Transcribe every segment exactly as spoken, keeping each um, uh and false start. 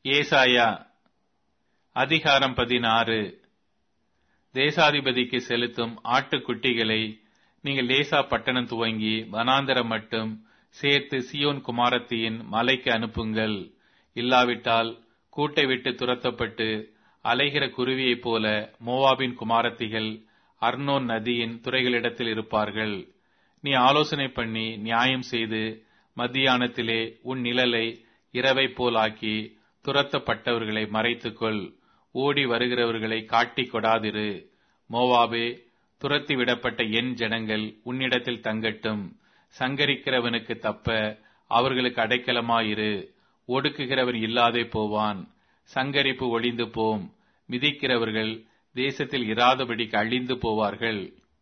ஏசாயா அதிகாரம் பதினாறு. தேசாதிபதிக்கு செலுத்தும் ஆட்டுக்குட்டிகளை நீங்கள் லேசா பட்டணம் துவங்கி வனாந்தரம் மட்டும் சேர்த்து சியோன் குமாரத்தியின் மலைக்கு அனுப்புங்கள். இல்லாவிட்டால் கூட்டை விட்டு துரத்தப்பட்டு அலைகிற குருவியைப் போல மோவாபின் குமாரத்திகள் அர்னோன் நதியின் துறைகளிடத்தில் இருப்பார்கள். நீ ஆலோசனை பண்ணி நியாயம் செய்து மத்தியானத்திலே உன் நிழலை இரவை போலாக்கி துரத்தப்பட்டவர்களை மறைத்துக்கொள். ஓடி வருகிறவர்களை காட்டிக் கொடாதிரு. மோவாபே, துரத்தி விடப்பட்ட என் ஜனங்கள் உன்னிடத்தில் தங்கட்டும். சங்கரிக்கிறவனுக்கு தப்ப அவர்களுக்கு அடைக்கலமாயிரு. ஒடுக்குகிறவன் இல்லாதே போவான். சங்கரிப்பு ஒளிந்து போம். மிதிக்கிறவர்கள் தேசத்தில் இராதபடிக்கு அழிந்து போவார்கள்.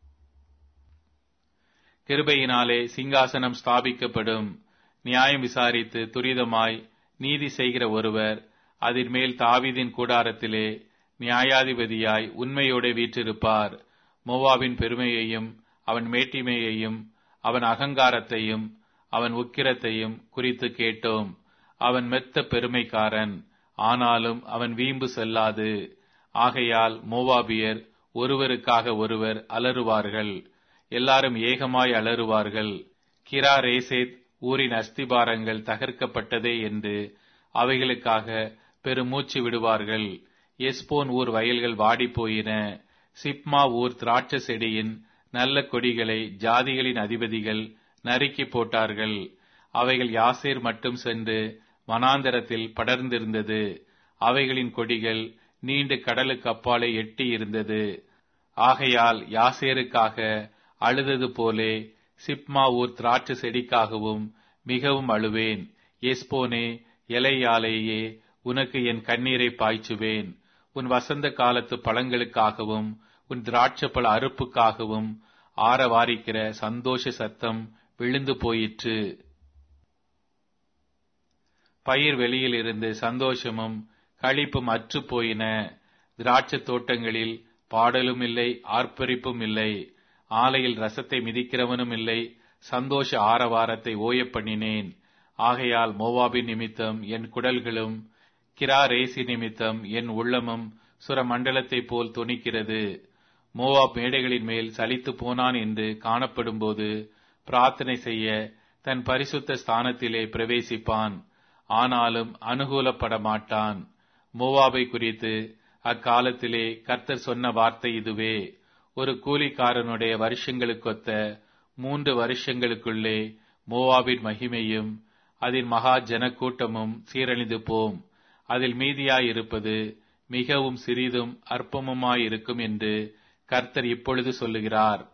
கிருபையினாலே சிங்காசனம் ஸ்தாபிக்கப்படும். நியாயம் விசாரித்து துரிதமாய் நீதி செய்கிற ஒருவர் அதன் மேல் தாவீதின் கூடாரத்திலே நியாயாதிபதியாய் உண்மையோடு வீற்றிருப்பார். மோவாபின் பெருமையையும் அவன் மேட்டிமையையும் அவன் அகங்காரத்தையும் அவன் உக்கிரத்தையும் குறித்து கேட்டோம். அவன் மெத்த பெருமைக்காரன், ஆனாலும் அவன் வீம்பு செல்லாது. ஆகையால் மோவாபியர் ஒருவருக்காக ஒருவர் அலறுவார்கள். எல்லாரும் ஏகமாய் அலறுவார்கள். கிரா ரேசேத் ஊரின் அஸ்திபாரங்கள் தகர்க்கப்பட்டதே என்று அவைகளுக்காக பெருமூச்சு விடுவார்கள். எஸ்போன் ஊர் வயல்கள் வாடிப்போயின. சிப்மா ஊர் திராட்சை செடியின் நல்ல கொடிகளை ஜாதிகளின் அதிபதிகள் நறுக்கி போட்டார்கள். அவைகள் யாசேர் மட்டும் சென்று வனாந்தரத்தில் படர்ந்திருந்தது. அவைகளின் கொடிகள் நீண்டு கடலுக்கு அப்பாலே எட்டி இருந்தது. ஆகையால் யாசேருக்காக அழுதது போலே சிப்மா ஊர் திராட்சை செடிக்காகவும் மிகவும் அழுவேன். எஸ்போனே, எலையாலேயே உனக்கு என் கண்ணீரை பாய்ச்சுவேன். உன் வசந்த காலத்து பழங்களுக்காகவும் உன் திராட்சப்பழ அறுப்புக்காகவும் ஆரவாரிக்கிற சந்தோஷ சத்தம் விழுந்து போயிற்று. பயிர் வெளியில் இருந்து சந்தோஷமும் களிப்பும் அற்று போயின. திராட்சை தோட்டங்களில் பாடலும் இல்லை, ஆர்ப்பரிப்பும் இல்லை. ஆலையில் ரசத்தை மிதிக்கிறவனும் இல்லை. சந்தோஷ ஆரவாரத்தை ஓய பண்ணினேன். ஆகையால் மோவாபின் நிமித்தம் என் குடல்களும் கிரா ரேசி நிமித்தம் என் உள்ளமும் சுரமண்டலத்தை போல் தொனிக்கிறது. மோவாப் மேடைகளின் மேல் சலித்து போனான் என்று காணப்படும் போது பிரார்த்தனை செய்ய தன் பரிசுத்த ஸ்தானத்திலே பிரவேசிப்பான். ஆனாலும் அனுகூலப்பட மாட்டான். மோவாபை குறித்து அக்காலத்திலே கர்த்தர் சொன்ன வார்த்தை இதுவே: ஒரு கூலிக்காரனுடைய வருஷங்களுக்கொத்த மூன்று வருஷங்களுக்குள்ளே மோவாபின் மகிமையும் அதன் மகா ஜனக்கூட்டமும் சீரழிந்து போம். அதில் மீதியாயிருப்பது மிகவும் சிறிதும் அற்பமுமாயிருக்கும் என்று கர்த்தர் இப்பொழுது சொல்லுகிறார்.